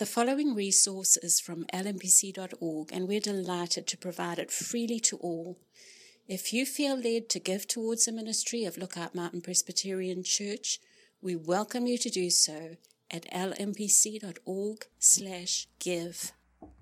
The following resource is from lmpc.org, and we're delighted to provide it freely to all. If you feel led to give towards the ministry of Lookout Mountain Presbyterian Church, we welcome you to do so at lmpc.org/give.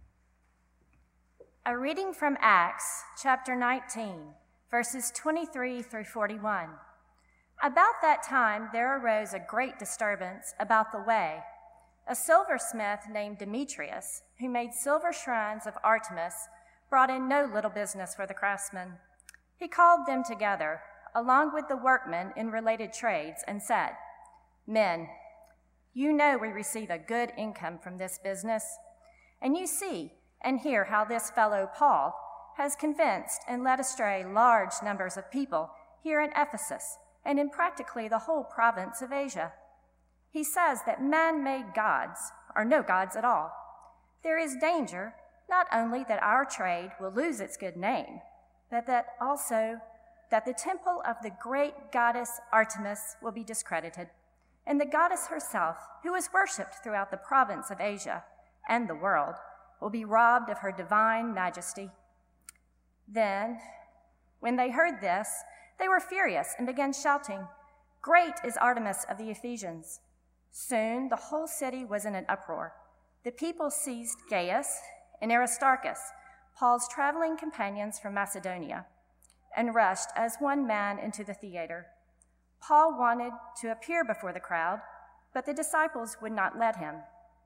A reading from Acts chapter 19, verses 23 through 41. About that time there arose a great disturbance about the way. A silversmith named Demetrius, who made silver shrines of Artemis, brought in no little business for the craftsmen. He called them together, along with the workmen in related trades, and said, "Men, you know we receive a good income from this business, and you see and hear how this fellow Paul has convinced and led astray large numbers of people here in Ephesus and in practically the whole province of Asia. He says that man-made gods are no gods at all. There is danger not only that our trade will lose its good name, but that also that the temple of the great goddess Artemis will be discredited, and the goddess herself, who is worshipped throughout the province of Asia and the world, will be robbed of her divine majesty." Then, when they heard this, they were furious and began shouting, "Great is Artemis of the Ephesians!" Soon the whole city was in an uproar. The people seized Gaius and Aristarchus, Paul's traveling companions from Macedonia, and rushed as one man into the theater. Paul wanted to appear before the crowd, but the disciples would not let him.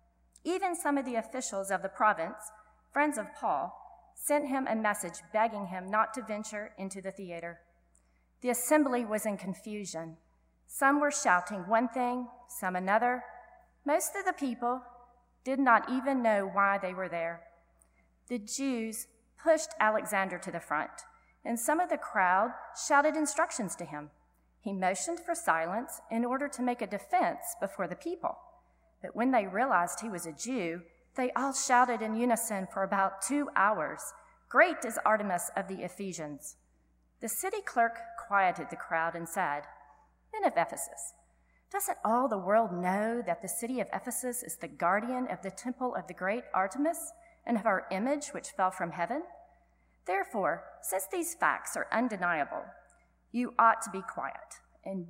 Even some of the officials of the province, friends of Paul, sent him a message begging him not to venture into the theater. The assembly was in confusion. Some were shouting one thing, some another. Most of the people did not even know why they were there. The Jews pushed Alexander to the front, and some of the crowd shouted instructions to him. He motioned for silence in order to make a defense before the people. But when they realized he was a Jew, they all shouted in unison for about 2 hours, "Great is Artemis of the Ephesians." The city clerk quieted the crowd and said, "Men of Ephesus, doesn't all the world know that the city of Ephesus is the guardian of the temple of the great Artemis and of our image which fell from heaven? Therefore, since these facts are undeniable, you ought to be quiet and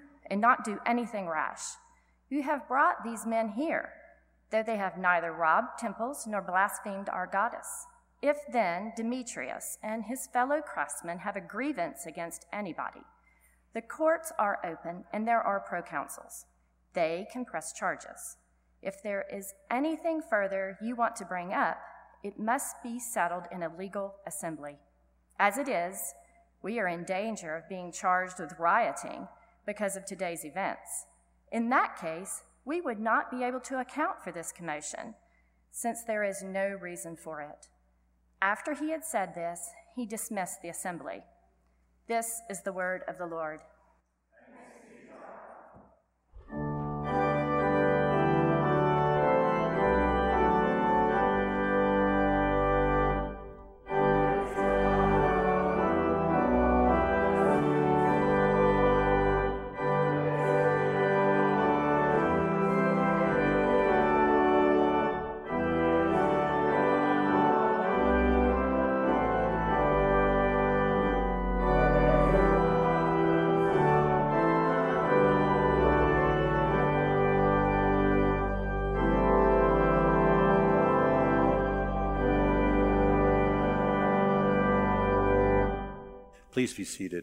not do anything rash. You have brought these men here, though they have neither robbed temples nor blasphemed our goddess. If then Demetrius and his fellow craftsmen have a grievance against anybody, the courts are open and there are proconsuls. They can press charges. If there is anything further you want to bring up, it must be settled in a legal assembly. As it is, we are in danger of being charged with rioting because of today's events. In that case, we would not be able to account for this commotion, since there is no reason for it." After he had said this, he dismissed the assembly. This is the word of the Lord. Please be seated.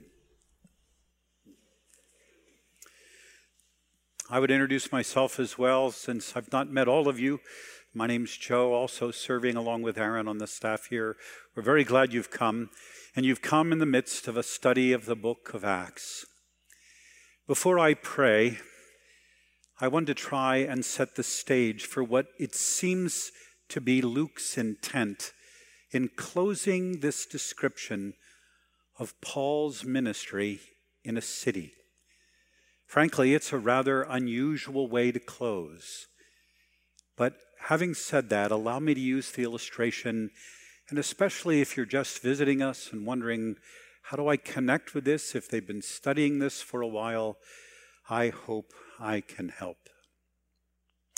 I would introduce myself as well, since I've not met all of you. My name's Joe, also serving along with Aaron on the staff here. We're very glad you've come, and you've come in the midst of a study of the book of Acts. Before I pray, I want to try and set the stage for what it seems to be Luke's intent in closing this description of Paul's ministry in a city. Frankly, it's a rather unusual way to close. But having said that, allow me to use the illustration, and especially if you're just visiting us and wondering, how do I connect with this? If they've been studying this for a while, I hope I can help.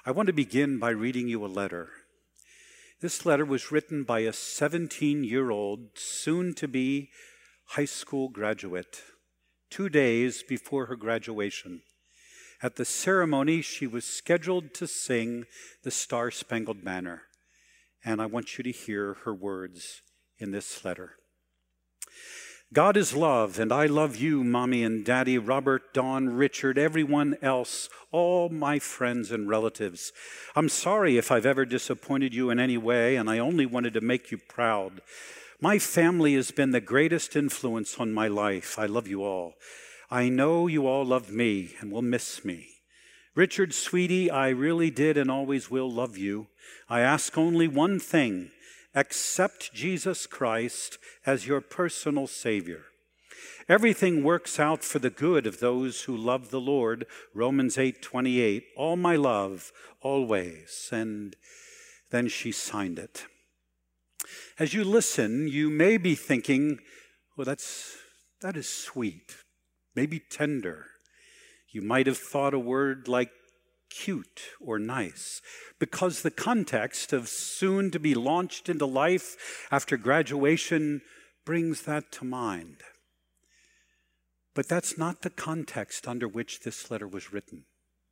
I want to begin by reading you a letter. This letter was written by a 17-year-old, soon-to-be high school graduate, 2 days before her graduation. At the ceremony, she was scheduled to sing the Star-Spangled Banner, and I want you to hear her words in this letter. God is love, and I love you, Mommy and Daddy, Robert, Dawn, Richard, everyone else, all my friends and relatives. I'm sorry if I've ever disappointed you in any way, and I only wanted to make you proud. My family has been the greatest influence on my life. I love you all. I know you all love me and will miss me. Richard, sweetie, I really did and always will love you. I ask only one thing. Accept Jesus Christ as your personal Savior. Everything works out for the good of those who love the Lord, Romans 8:28. All my love, always. And then she signed it. As you listen, you may be thinking, well, that is sweet, maybe tender. You might have thought a word like cute or nice, because the context of soon to be launched into life after graduation brings that to mind. But that's not the context under which this letter was written.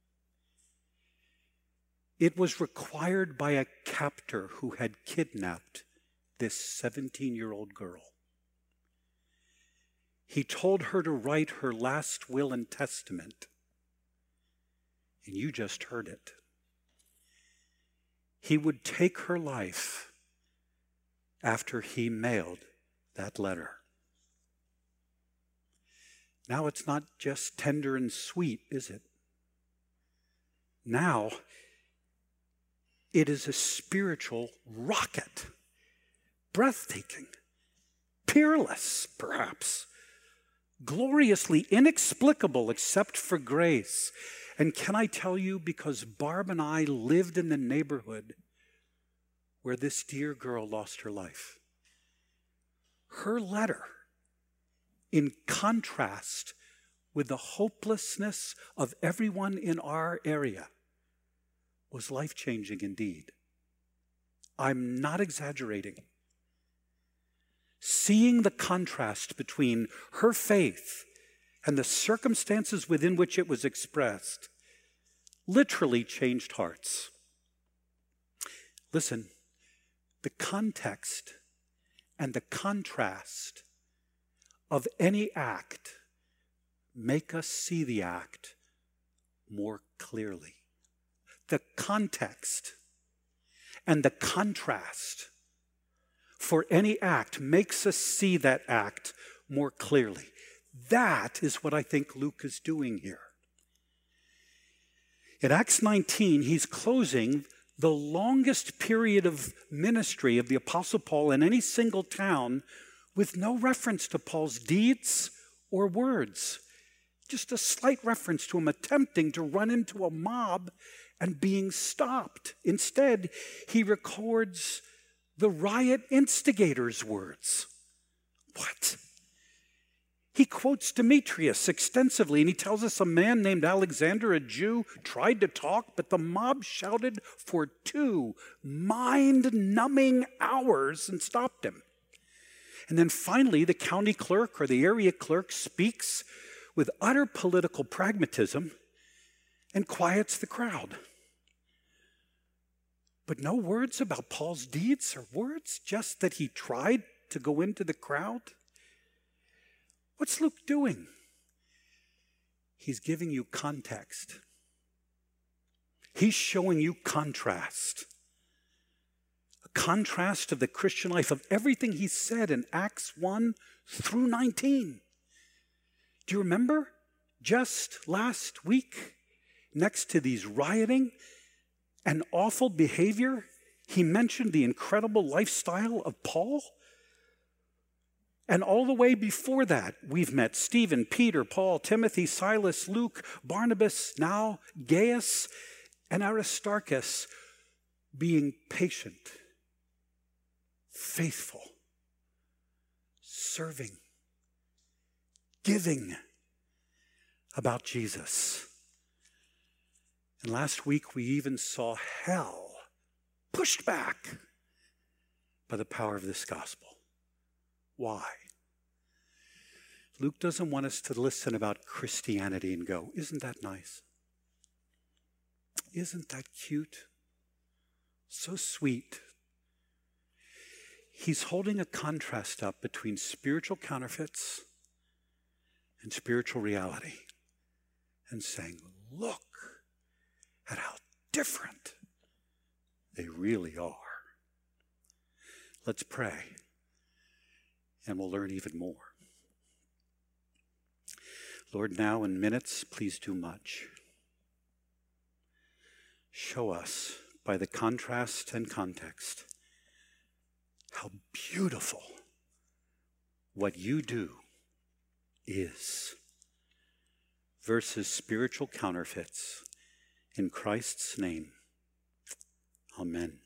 It was required by a captor who had kidnapped this 17-year-old girl. He told her to write her last will and testament. And you just heard it. He would take her life after he mailed that letter. Now it's not just tender and sweet, is it? Now it is a spiritual rocket, breathtaking, peerless, perhaps, gloriously inexplicable except for grace. And can I tell you, because Barb and I lived in the neighborhood where this dear girl lost her life, her letter, in contrast with the hopelessness of everyone in our area, was life-changing indeed. I'm not exaggerating. Seeing the contrast between her faith and the circumstances within which it was expressed literally changed hearts. Listen, the context and the contrast of any act make us see the act more clearly. The context and the contrast for any act makes us see that act more clearly. That is what I think Luke is doing here. In Acts 19, he's closing the longest period of ministry of the Apostle Paul in any single town with no reference to Paul's deeds or words. Just a slight reference to him attempting to run into a mob and being stopped. Instead, he records the riot instigators' words. What? He quotes Demetrius extensively, and he tells us a man named Alexander, a Jew, tried to talk, but the mob shouted for 2 mind-numbing hours and stopped him. And then finally, the county clerk or the area clerk speaks with utter political pragmatism and quiets the crowd. But no words about Paul's deeds or words, just that he tried to go into the crowd. What's Luke doing? He's giving you context. He's showing you contrast. A contrast of the Christian life, of everything he said in Acts 1 through 19. Do you remember? Just last week, next to these rioting and awful behavior, he mentioned the incredible lifestyle of Paul. And all the way before that, we've met Stephen, Peter, Paul, Timothy, Silas, Luke, Barnabas, now Gaius, and Aristarchus being patient, faithful, serving, giving about Jesus. And last week we even saw hell pushed back by the power of this gospel. Why? Luke doesn't want us to listen about Christianity and go, isn't that nice? Isn't that cute? So sweet. He's holding a contrast up between spiritual counterfeits and spiritual reality and saying, look at how different they really are. Let's pray, and we'll learn even more. Lord, now in minutes, please do much. Show us by the contrast and context how beautiful what you do is versus spiritual counterfeits. In Christ's name, amen.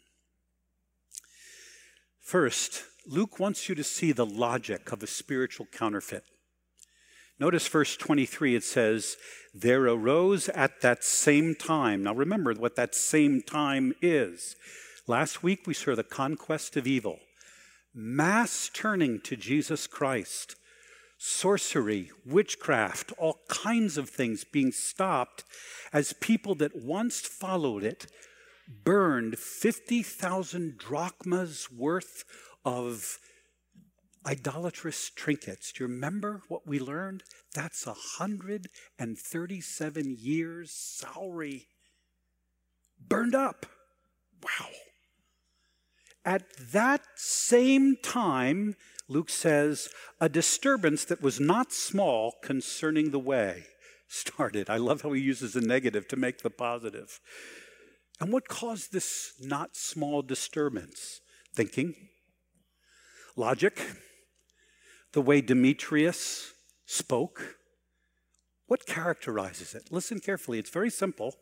First, Luke wants you to see the logic of a spiritual counterfeit. Notice verse 23, it says, there arose at that same time. Now remember what that same time is. Last week we saw the conquest of evil, mass turning to Jesus Christ, sorcery, witchcraft, all kinds of things being stopped as people that once followed it burned 50,000 drachmas worth of idolatrous trinkets. Do you remember what we learned? That's 137 years' salary burned up. Wow. At that same time, Luke says, a disturbance that was not small concerning the way started. I love how he uses the negative to make the positive. And what caused this not small disturbance? Thinking, logic, the way Demetrius spoke. What characterizes it? Listen carefully. It's very simple.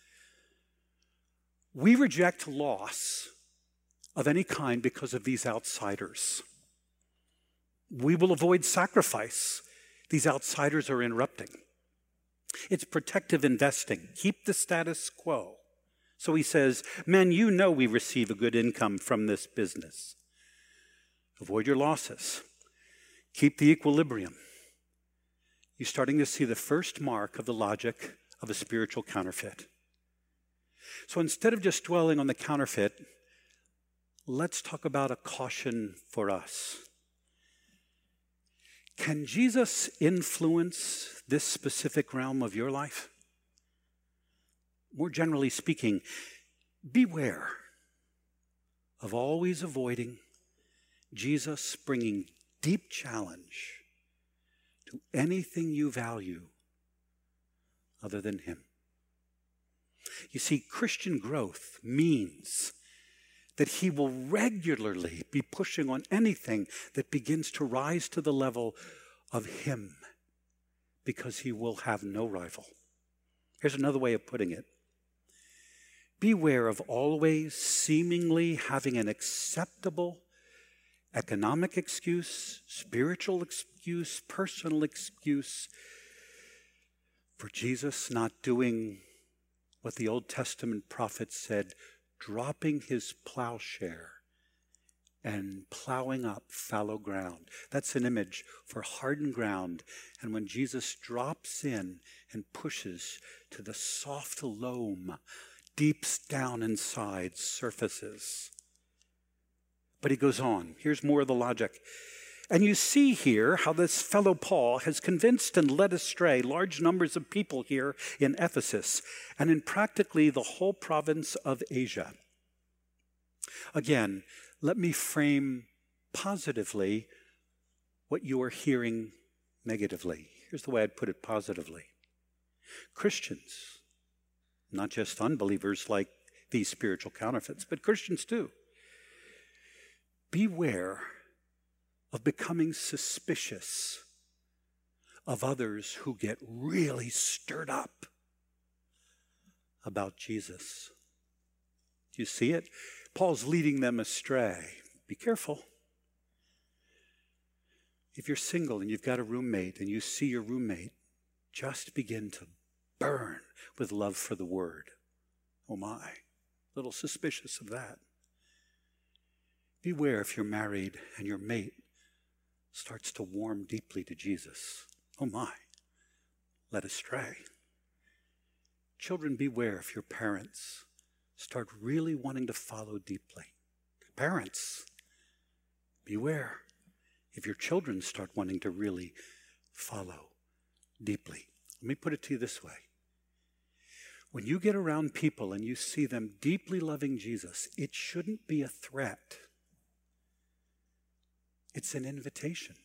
We reject loss of any kind because of these outsiders. We will avoid sacrifice. These outsiders are interrupting. It's protective investing. Keep the status quo. So he says, men, you know we receive a good income from this business. Avoid your losses. Keep the equilibrium. You're starting to see the first mark of the logic of a spiritual counterfeit. So instead of just dwelling on the counterfeit, let's talk about a caution for us. Can Jesus influence this specific realm of your life? More generally speaking, beware of always avoiding Jesus bringing deep challenge to anything you value other than him. You see, Christian growth means that he will regularly be pushing on anything that begins to rise to the level of him, because he will have no rival. Here's another way of putting it. Beware of always seemingly having an acceptable economic excuse, spiritual excuse, personal excuse for Jesus not doing what the Old Testament prophet said, dropping his plowshare and plowing up fallow ground. That's an image for hardened ground. And when Jesus drops in and pushes to the soft loam, deep down inside surfaces. But he goes on. Here's more of the logic. And you see here how this fellow Paul has convinced and led astray large numbers of people here in Ephesus and in practically the whole province of Asia. Again, let me frame positively what you are hearing negatively. Here's the way I'd put it positively. Christians, not just unbelievers like these spiritual counterfeits, but Christians too. Beware of becoming suspicious of others who get really stirred up about Jesus. Do you see it? Paul's leading them astray. Be careful. If you're single and you've got a roommate and you see your roommate, just begin to burn with love for the word. Oh my, a little suspicious of that. Beware if you're married and your mate starts to warm deeply to Jesus. Oh my, led astray. Children, beware if your parents start really wanting to follow deeply. Parents, beware if your children start wanting to really follow deeply. Let me put it to you this way. When you get around people and you see them deeply loving Jesus, it shouldn't be a threat. It's an invitation.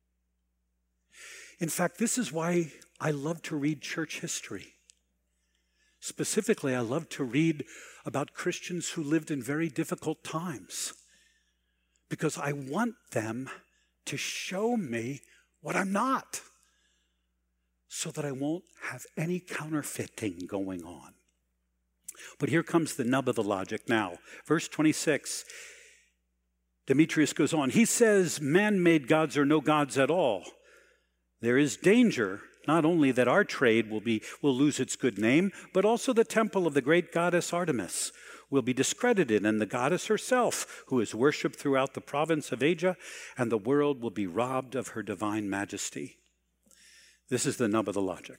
In fact, this is why I love to read church history. Specifically, I love to read about Christians who lived in very difficult times, because I want them to show me what I'm not, so that I won't have any counterfeiting going on. But here comes the nub of the logic now. Verse 26, Demetrius goes on. He says, man-made gods are no gods at all. There is danger, not only that our trade will lose its good name, but also the temple of the great goddess Artemis will be discredited, and the goddess herself, who is worshipped throughout the province of Asia, and the world will be robbed of her divine majesty. This is the nub of the logic.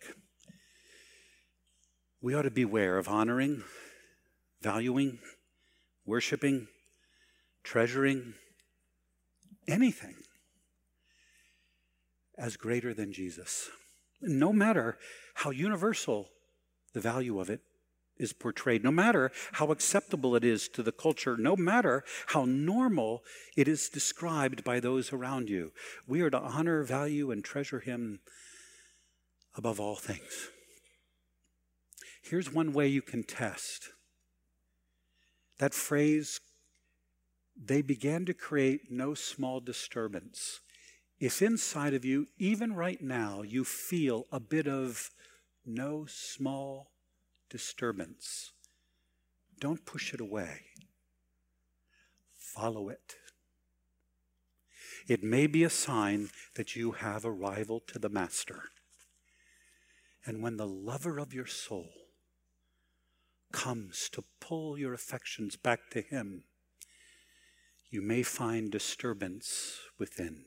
We ought to beware of honoring, valuing, worshiping, treasuring anything as greater than Jesus. No matter how universal the value of it is portrayed, no matter how acceptable it is to the culture, no matter how normal it is described by those around you, we are to honor, value, and treasure him above all things. Here's one way you can test that phrase, they began to create no small disturbance. If inside of you, even right now, you feel a bit of no small disturbance, don't push it away. Follow it. It may be a sign that you have a rival to the master. And when the lover of your soul comes to pull your affections back to him, you may find disturbance within.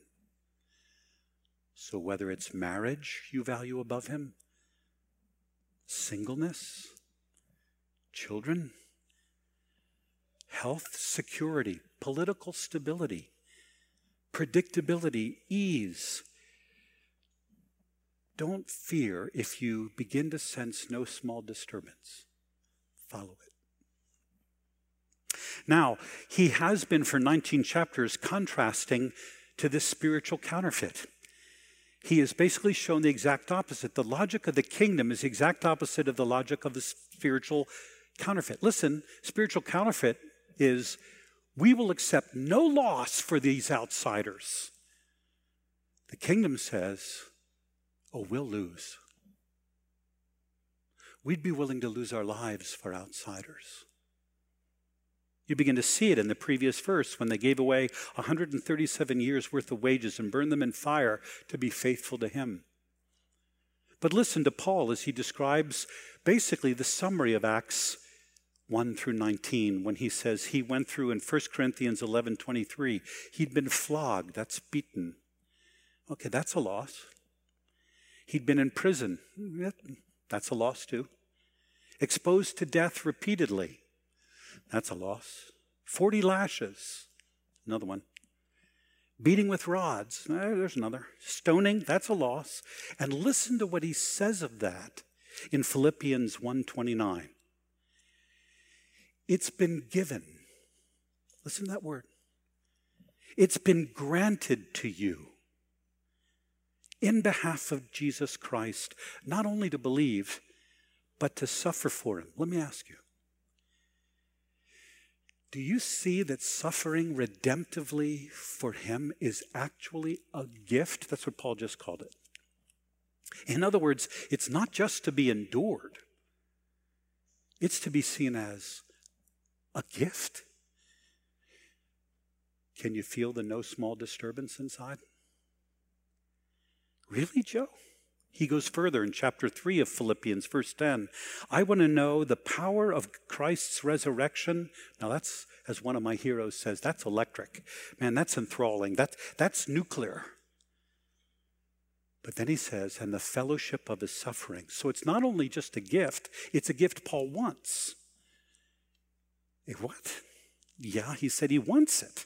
So whether it's marriage you value above him, singleness, children, health, security, political stability, predictability, ease, don't fear if you begin to sense no small disturbance. Follow it. Now, he has been for 19 chapters contrasting to this spiritual counterfeit. He has basically shown the exact opposite. The logic of the kingdom is the exact opposite of the logic of the spiritual counterfeit. Listen, spiritual counterfeit is, we will accept no loss for these outsiders. The kingdom says, oh, we'll lose. We'd be willing to lose our lives for outsiders. You begin to see it in the previous verse when they gave away 137 years' worth of wages and burned them in fire to be faithful to him. But listen to Paul as he describes basically the summary of Acts 1 through 19 when he says he went through in 1 Corinthians 11:23. He'd been flogged, that's beaten. Okay, that's a loss. He'd been in prison. That's a loss too. Exposed to death repeatedly. That's a loss. 40 lashes. Another one. Beating with rods. There's another. Stoning. That's a loss. And listen to what he says of that in Philippians 1:29. It's been given. Listen to that word. It's been granted to you in behalf of Jesus Christ, not only to believe, but to suffer for him. Let me ask you, do you see that suffering redemptively for him is actually a gift? That's what Paul just called it. In other words, it's not just to be endured. It's to be seen as a gift. Can you feel the no small disturbance inside? Really, Joe? He goes further in chapter 3 of Philippians, verse 10. I want to know the power of Christ's resurrection. Now that's, as one of my heroes says, that's electric. Man, that's enthralling. That's nuclear. But then he says, and the fellowship of his suffering. So it's not only just a gift, it's a gift Paul wants. What? Yeah, he said he wants it.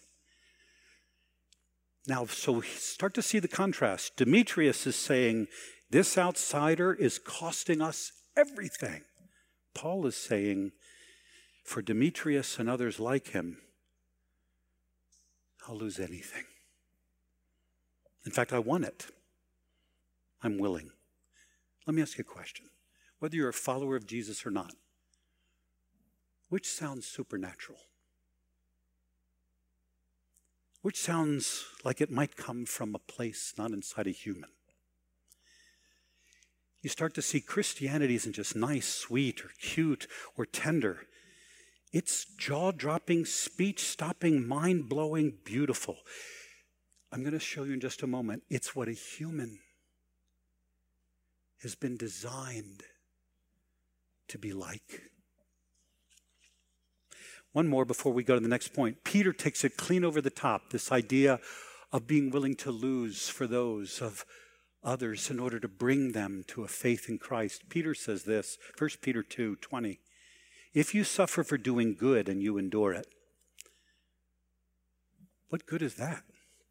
Now, so start to see the contrast. Demetrius is saying, this outsider is costing us everything. Paul is saying, for Demetrius and others like him, I'll lose anything. In fact, I want it. I'm willing. Let me ask you a question. Whether you're a follower of Jesus or not, which sounds supernatural? Which sounds like it might come from a place not inside a human? You start to see Christianity isn't just nice, sweet, or cute, or tender. It's jaw-dropping, speech-stopping, mind-blowing, beautiful. I'm going to show you in just a moment. It's what a human has been designed to be like. One more before we go to the next point. Peter takes it clean over the top, this idea of being willing to lose for those of others in order to bring them to a faith in Christ. Peter says this, 1 Peter 2:20. If you suffer for doing good and you endure it, what good is that?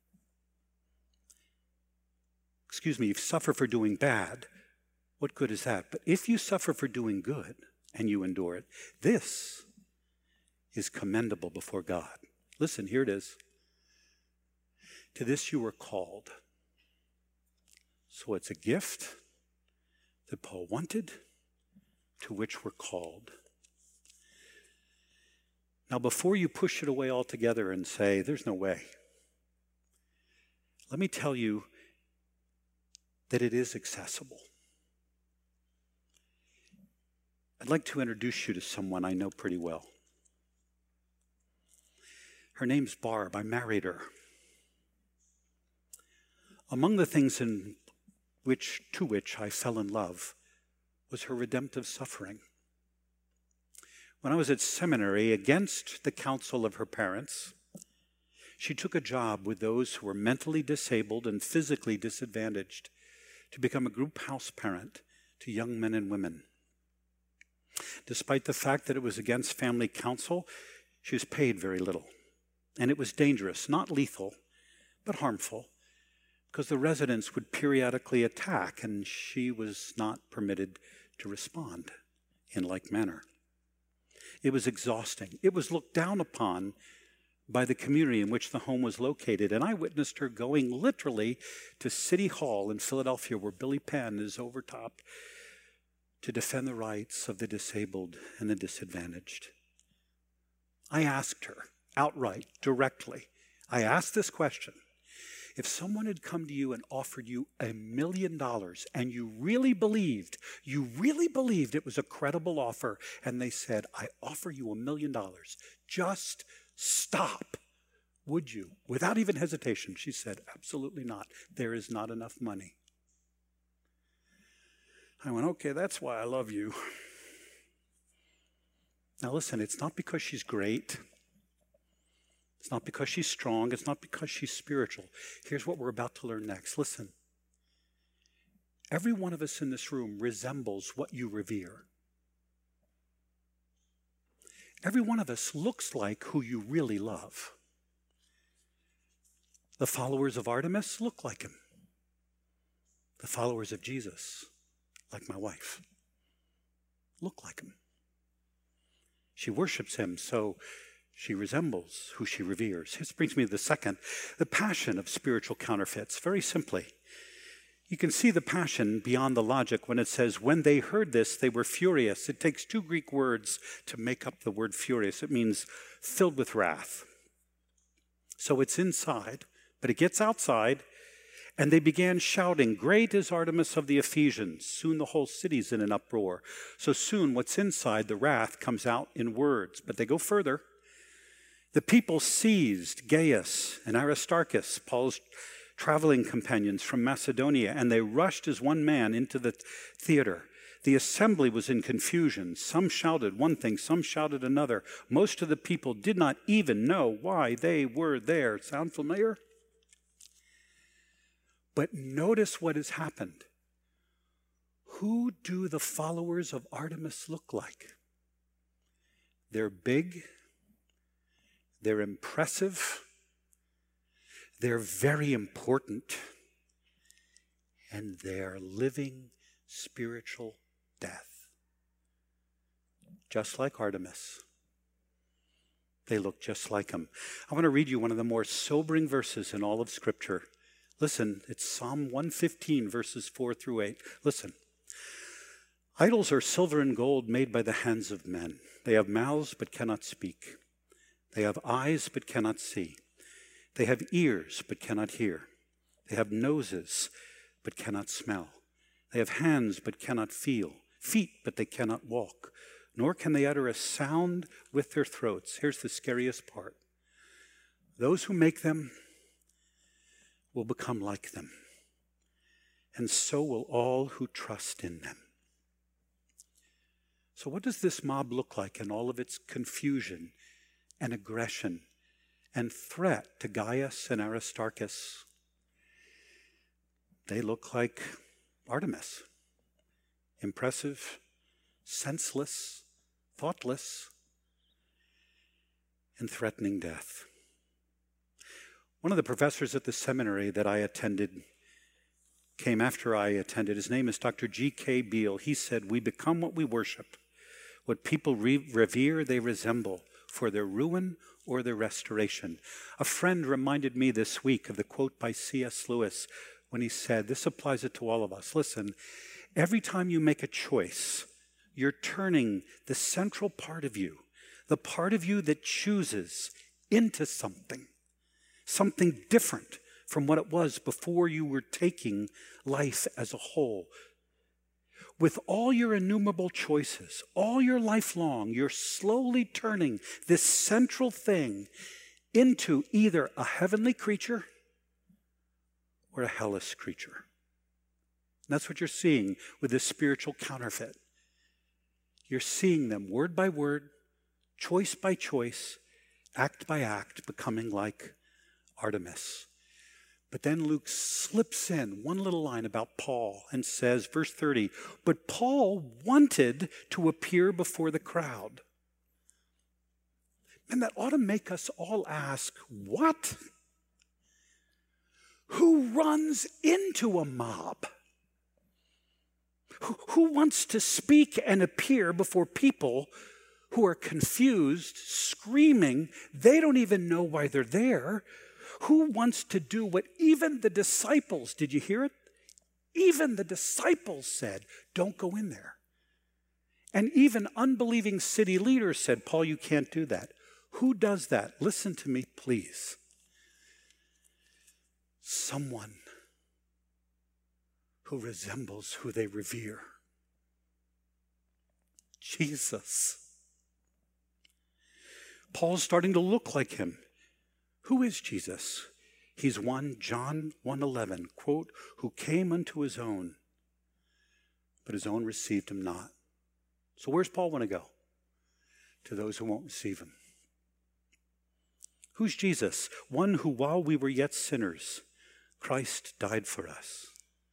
Excuse me, if you suffer for doing bad, what good is that? But if you suffer for doing good and you endure it, this is commendable before God. Listen, here it is. To this you were called. So it's a gift that Paul wanted, to which we're called. Now, before you push it away altogether and say, there's no way, let me tell you that it is accessible. I'd like to introduce you to someone I know pretty well. Her name's Barb. I married her. Among the things to which I fell in love was her redemptive suffering. When I was at seminary, against the counsel of her parents, she took a job with those who were mentally disabled and physically disadvantaged to become a group house parent to young men and women. Despite the fact that it was against family counsel, she was paid very little. And it was dangerous, not lethal, but harmful, because the residents would periodically attack, and she was not permitted to respond in like manner. It was exhausting. It was looked down upon by the community in which the home was located, and I witnessed her going literally to City Hall in Philadelphia, where Billy Penn is overtop, to defend the rights of the disabled and the disadvantaged. I asked her outright, directly, I asked this question. If someone had come to you and offered you $1 million and you really believed it was a credible offer, and they said, I offer you $1 million, just stop, would you? Without even hesitation, she said, absolutely not. There is not enough money. I went, okay, that's why I love you. Now listen, it's not because she's great. It's not because she's strong. It's not because she's spiritual. Here's what we're about to learn next. Listen. Every one of us in this room resembles what you revere. Every one of us looks like who you really love. The followers of Artemis look like him. The followers of Jesus, like my wife, look like him. She worships him, so she resembles who she reveres. This brings me to the second, the passion of spiritual counterfeits. Very simply, you can see the passion beyond the logic when it says, when they heard this, they were furious. It takes two Greek words to make up the word furious. It means filled with wrath. So it's inside, but it gets outside, and they began shouting, great is Artemis of the Ephesians. Soon the whole city's in an uproar. So soon what's inside, the wrath, comes out in words. But they go further. The people seized Gaius and Aristarchus, Paul's traveling companions from Macedonia, and they rushed as one man into the theater. The assembly was in confusion. Some shouted one thing, some shouted another. Most of the people did not even know why they were there. Sound familiar? But notice what has happened. Who do the followers of Artemis look like? They're big. They're impressive. They're very important. And they're living spiritual death. Just like Artemis. They look just like him. I want to read you one of the more sobering verses in all of Scripture. Listen, it's Psalm 115, verses 4 through 8. Listen. Idols are silver and gold made by the hands of men. They have mouths but cannot speak. They have eyes but cannot see. They have ears but cannot hear. They have noses but cannot smell. They have hands but cannot feel. Feet but they cannot walk. Nor can they utter a sound with their throats. Here's the scariest part. Those who make them will become like them. And so will all who trust in them. So what does this mob look like in all of its confusion and aggression and threat to Gaius and Aristarchus? They look like Artemis. Impressive, senseless, thoughtless, and threatening death. One of the professors at the seminary that I attended came after I attended. His name is Dr. G.K. Beale. He said, "We become what we worship. What people revere, they resemble for their ruin or their restoration." A friend reminded me this week of the quote by C.S. Lewis when he said, this applies it to all of us. Listen, every time you make a choice, you're turning the central part of you, the part of you that chooses, into something different from what it was before you were taking life as a whole. With all your innumerable choices, all your life long, you're slowly turning this central thing into either a heavenly creature or a hellish creature. And that's what you're seeing with this spiritual counterfeit. You're seeing them word by word, choice by choice, act by act, becoming like Artemis. But then Luke slips in one little line about Paul and says, verse 30, but Paul wanted to appear before the crowd. And that ought to make us all ask, what? Who runs into a mob? Who wants to speak and appear before people who are confused, screaming, they don't even know why they're there? Who wants to do what even the disciples, did you hear it? Even the disciples said, don't go in there. And even unbelieving city leaders said, Paul, you can't do that. Who does that? Listen to me, please. Someone who resembles who they revere. Jesus. Paul's starting to look like him. Who is Jesus? He's one, John 1:11, quote, who came unto his own, but his own received him not. So where's Paul want to go? To those who won't receive him. Who's Jesus? One who, while we were yet sinners, Christ died for us.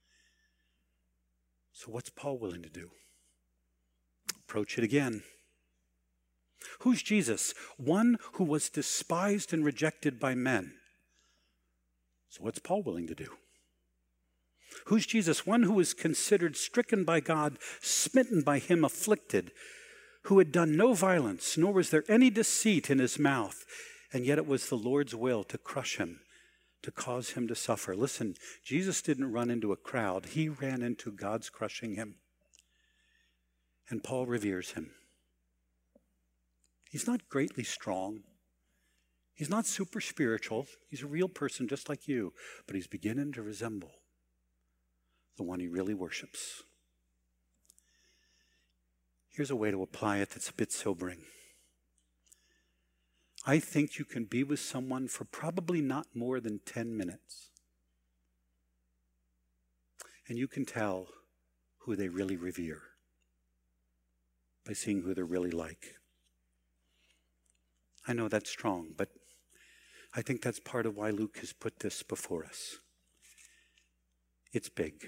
So what's Paul willing to do? Approach it again. Who's Jesus? One who was despised and rejected by men. So what's Paul willing to do? Who's Jesus? One who was considered stricken by God, smitten by him, afflicted, who had done no violence, nor was there any deceit in his mouth, and yet it was the Lord's will to crush him, to cause him to suffer. Listen, Jesus didn't run into a crowd. He ran into God's crushing him. And Paul reveres him. He's not greatly strong. He's not super spiritual. He's a real person just like you, but he's beginning to resemble the one he really worships. Here's a way to apply it that's a bit sobering. I think you can be with someone for probably not more than 10 minutes. And you can tell who they really revere by seeing who they're really like. I know that's strong, but I think that's part of why Luke has put this before us. It's big.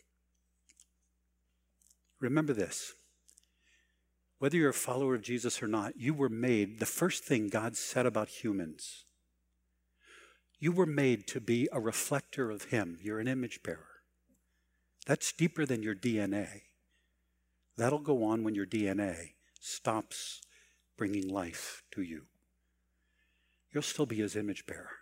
Remember this. Whether you're a follower of Jesus or not, you were made, the first thing God said about humans, you were made to be a reflector of Him. You're an image bearer. That's deeper than your DNA. That'll go on when your DNA stops bringing life to you. You'll still be His image bearer.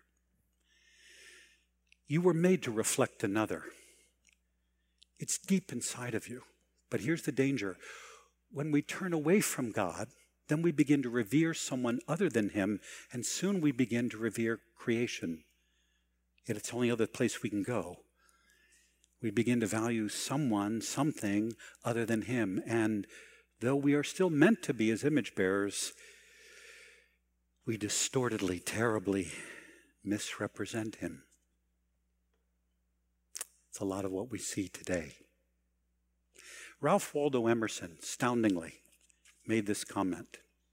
You were made to reflect another. It's deep inside of you. But here's the danger. When we turn away from God, then we begin to revere someone other than Him, and soon we begin to revere creation. Yet it's the only other place we can go. We begin to value someone, something other than Him. And though we are still meant to be His image bearers, we distortedly, terribly misrepresent Him. It's a lot of what we see today. Ralph Waldo Emerson, astoundingly, made this comment.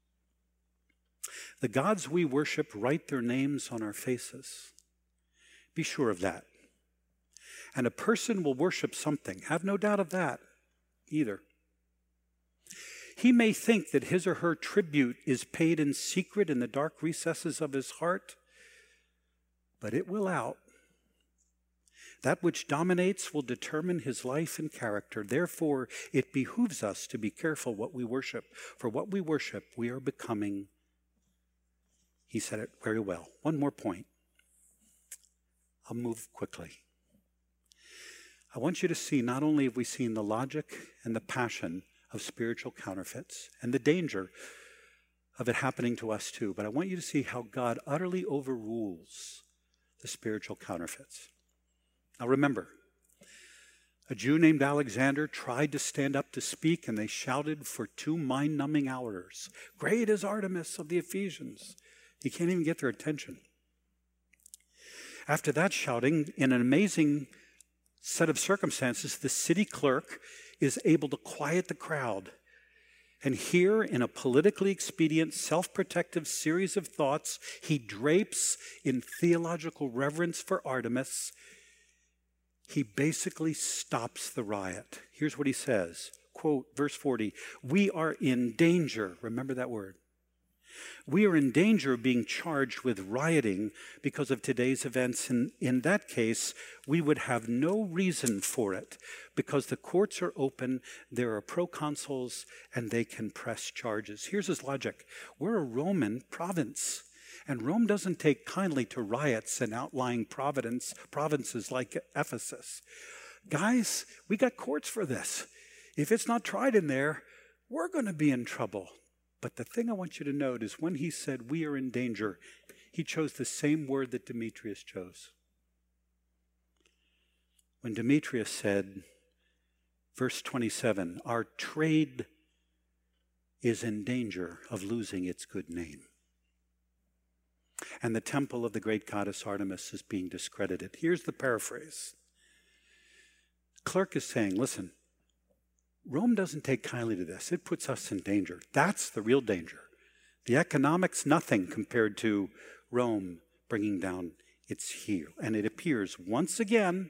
The gods we worship write their names on our faces. Be sure of that. And a person will worship something. Have no doubt of that either. He may think that his or her tribute is paid in secret in the dark recesses of his heart, but it will out. That which dominates will determine his life and character. Therefore, it behooves us to be careful what we worship. For what we worship, we are becoming. He said it very well. One more point. I'll move quickly. I want you to see, not only have we seen the logic and the passion of spiritual counterfeits and the danger of it happening to us too, but I want you to see how God utterly overrules the spiritual counterfeits. Now remember, a Jew named Alexander tried to stand up to speak, and they shouted for 2 mind-numbing hours, "Great is Artemis of the Ephesians." He can't even get their attention. After that shouting, in an amazing set of circumstances, the city clerk is able to quiet the crowd. And here, in a politically expedient, self-protective series of thoughts, he drapes in theological reverence for Artemis. He basically stops the riot. Here's what he says, quote, verse 40, "We are in danger," remember that word. "We are in danger of being charged with rioting because of today's events. And in that case, we would have no reason for it because the courts are open, there are proconsuls, and they can press charges." Here's his logic. We're a Roman province, and Rome doesn't take kindly to riots in outlying provinces like Ephesus. Guys, we got courts for this. If it's not tried in there, we're going to be in trouble. But the thing I want you to note is when he said we are in danger, he chose the same word that Demetrius chose. When Demetrius said, verse 27, "Our trade is in danger of losing its good name. And the temple of the great goddess Artemis is being discredited." Here's the paraphrase. Clerk is saying, listen, Rome doesn't take kindly to this. It puts us in danger. That's the real danger. The economics, nothing compared to Rome bringing down its heel. And it appears once again,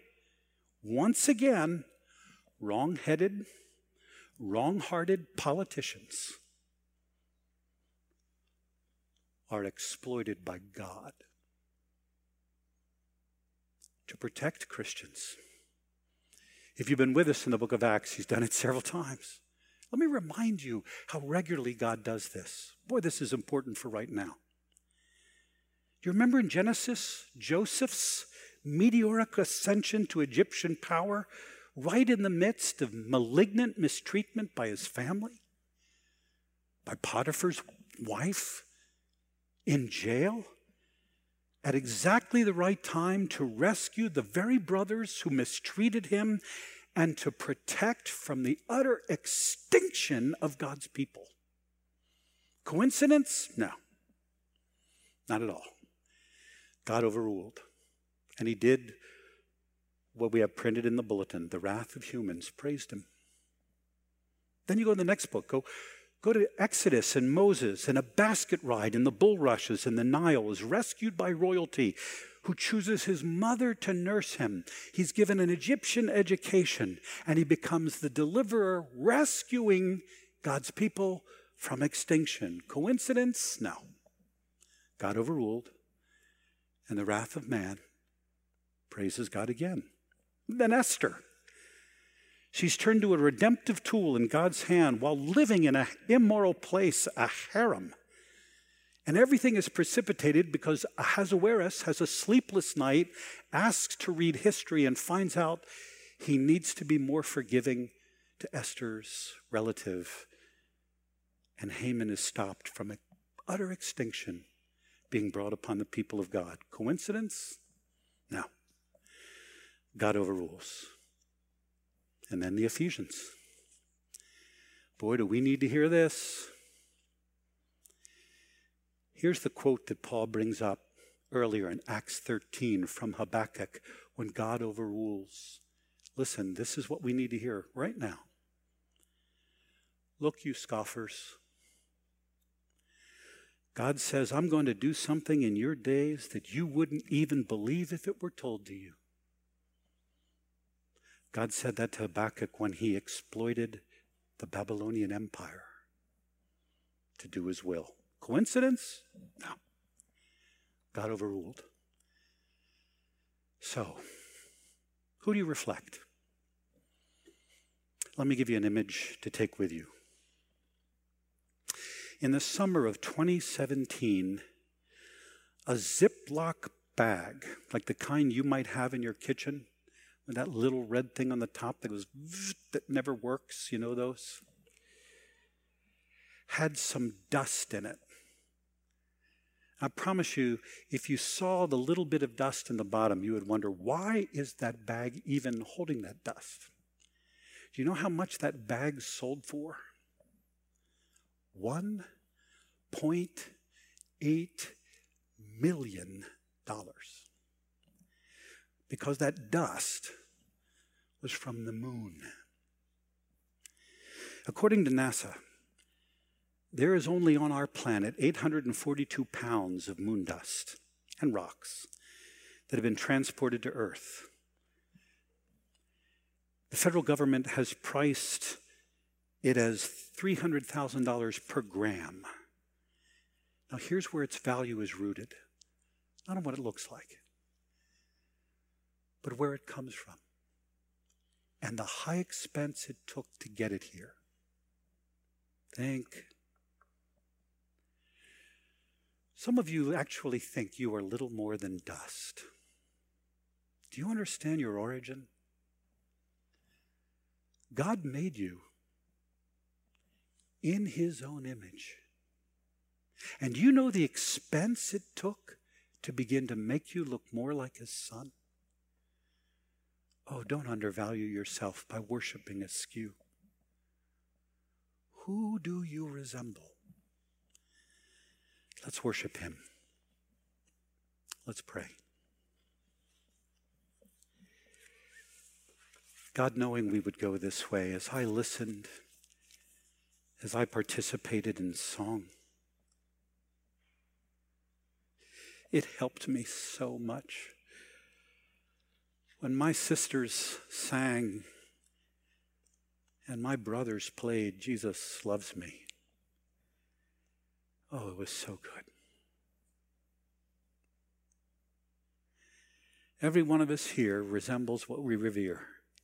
wrong-headed, wrong-hearted politicians are exploited by God to protect Christians. If you've been with us in the book of Acts, he's done it several times. Let me remind you how regularly God does this. Boy, this is important for right now. Do you remember in Genesis, Joseph's meteoric ascension to Egyptian power right in the midst of malignant mistreatment by his family? By Potiphar's wife? In jail? At exactly the right time to rescue the very brothers who mistreated him and to protect from the utter extinction of God's people. Coincidence? No, not at all. God overruled. And he did what we have printed in the bulletin, the wrath of humans, praised him. Then you go to the next book. Go to Exodus, and Moses in a basket ride in the bulrushes in the Nile is rescued by royalty, who chooses his mother to nurse him. He's given an Egyptian education, and he becomes the deliverer, rescuing God's people from extinction. Coincidence? No. God overruled, and the wrath of man praises God again. Then Esther. She's turned to a redemptive tool in God's hand while living in an immoral place, a harem. And everything is precipitated because Ahasuerus has a sleepless night, asks to read history, and finds out he needs to be more forgiving to Esther's relative. And Haman is stopped from utter extinction being brought upon the people of God. Coincidence? No. God overrules. And then the Ephesians. Boy, do we need to hear this. Here's the quote that Paul brings up earlier in Acts 13 from Habakkuk when God overrules. Listen, this is what we need to hear right now. Look, you scoffers. God says, I'm going to do something in your days that you wouldn't even believe if it were told to you. God said that to Habakkuk when he exploited the Babylonian Empire to do his will. Coincidence? No. God overruled. So, who do you reflect? Let me give you an image to take with you. In the summer of 2017, a Ziploc bag, like the kind you might have in your kitchen, with that little red thing on the top that goes, that never works, you know those? Had some dust in it. I promise you, if you saw the little bit of dust in the bottom, you would wonder, why is that bag even holding that dust? Do you know how much that bag sold for? $1.8 million. Because that dust was from the moon. According to NASA, there is only on our planet 842 pounds of moon dust and rocks that have been transported to Earth. The federal government has priced it as $300,000 per gram. Now here's where its value is rooted. Not on what it looks like, but where it comes from and the high expense it took to get it here. Some of you actually think you are little more than dust. Do you understand your origin? God made you in his own image. And do you know the expense it took to begin to make you look more like his son? Oh, don't undervalue yourself by worshiping askew. Who do you resemble? Let's worship him. Let's pray. God, knowing we would go this way, as I listened, as I participated in song, it helped me so much. When my sisters sang and my brothers played Jesus Loves Me, oh, it was so good. Every one of us here resembles what we revere.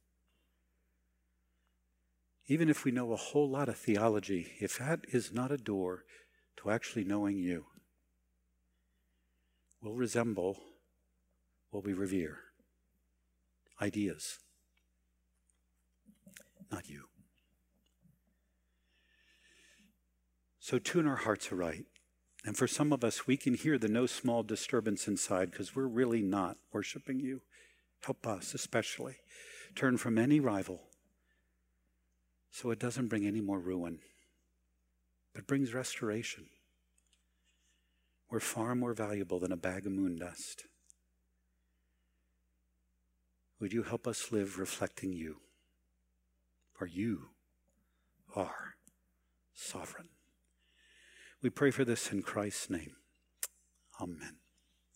Even if we know a whole lot of theology, if that is not a door to actually knowing you, we'll resemble what we revere. Ideas, not you. So tune our hearts aright. And for some of us, we can hear the no small disturbance inside because we're really not worshiping you. Help us especially turn from any rival so it doesn't bring any more ruin, but brings restoration. We're far more valuable than a bag of moon dust. would you help us live reflecting you? For you are sovereign. We pray for this in Christ's name. Amen.